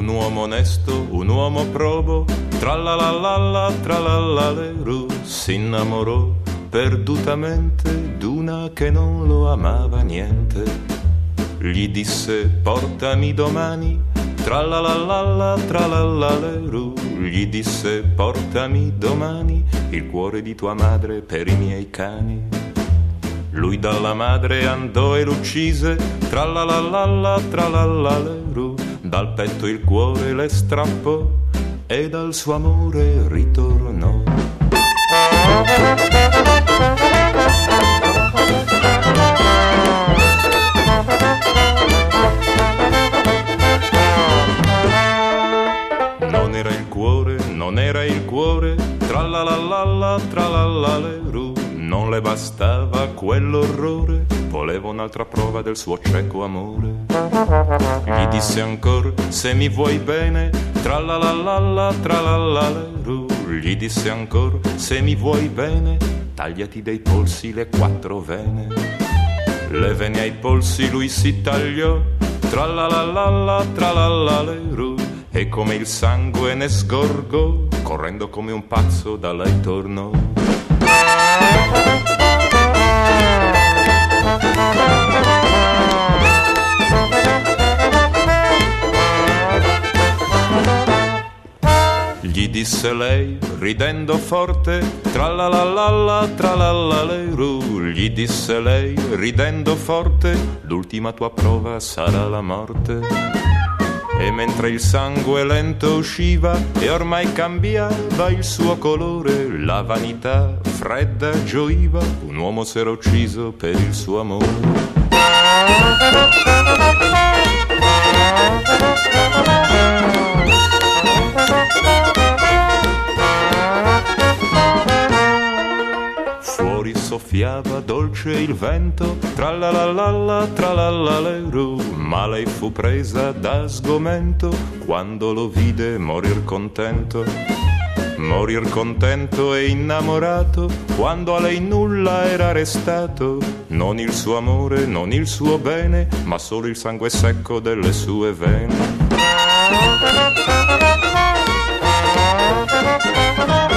un uomo onesto, un uomo probo, tralalalala, si innamorò perdutamente d'una che non lo amava niente. Gli disse portami domani, tralalalala, gli disse portami domani il cuore di tua madre per i miei cani. Lui dalla madre andò e l'uccise, tralalalala, dal petto il cuore le strappò e dal suo amore ritornò. Non era il cuore, non era il cuore, tralalalala, non le bastava quell'orrore, voleva un'altra prova del suo cieco amore. Gli disse ancor, se mi vuoi bene, tralalalala, gli disse ancor, se mi vuoi bene, tagliati dai polsi le 4 vene. Le vene ai polsi lui si tagliò, tralalalala, e come il sangue ne sgorgò, correndo come un pazzo da lei tornò. Gli disse lei, ridendo forte, tralalalala, gli disse lei, ridendo forte, l'ultima tua prova sarà la morte. E mentre il sangue lento usciva e ormai cambiava il suo colore, la vanità fredda gioiva, un uomo s'era ucciso per il suo amore. Fuori soffiava dolce il vento, tralalalala, ma lei fu presa da sgomento quando lo vide morir contento. Morir contento e innamorato quando a lei nulla era restato, non il suo amore, non il suo bene, ma solo il sangue secco delle sue vene.